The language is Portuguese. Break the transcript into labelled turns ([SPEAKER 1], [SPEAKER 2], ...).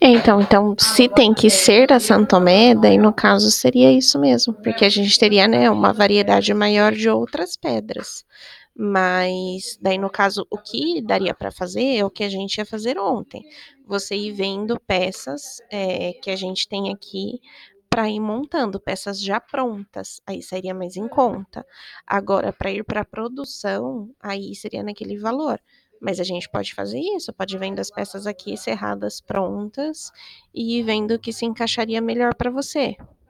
[SPEAKER 1] Então, se tem que ser a São Tomé, daí no caso seria isso mesmo, porque a gente teria, né, uma variedade maior de outras pedras. Mas daí no caso, o que daria para fazer é o que a gente ia fazer ontem. Você ir vendo peças que a gente tem aqui para ir montando peças já prontas, aí seria mais em conta. Agora, para ir para produção, aí seria naquele valor. Mas a gente pode fazer isso, pode vendo as peças aqui serradas prontas e ir vendo o que se encaixaria melhor para você.